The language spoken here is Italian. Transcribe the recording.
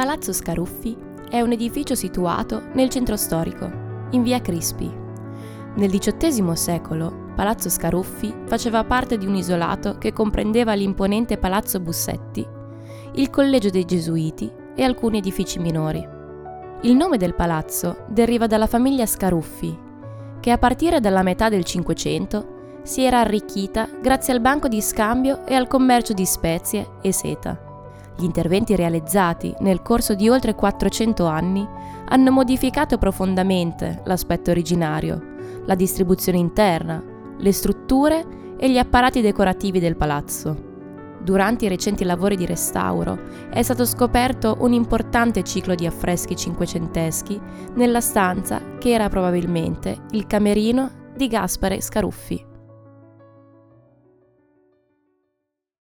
Palazzo Scaruffi è un edificio situato nel centro storico, in via Crispi. Nel XVIII secolo, Palazzo Scaruffi faceva parte di un isolato che comprendeva l'imponente Palazzo Bussetti, il Collegio dei Gesuiti e alcuni edifici minori. Il nome del palazzo deriva dalla famiglia Scaruffi, che a partire dalla metà del Cinquecento si era arricchita grazie al banco di scambio e al commercio di spezie e seta. Gli interventi realizzati nel corso di oltre 400 anni hanno modificato profondamente l'aspetto originario, la distribuzione interna, le strutture e gli apparati decorativi del palazzo. Durante i recenti lavori di restauro è stato scoperto un importante ciclo di affreschi cinquecenteschi nella stanza che era probabilmente il camerino di Gaspare Scaruffi.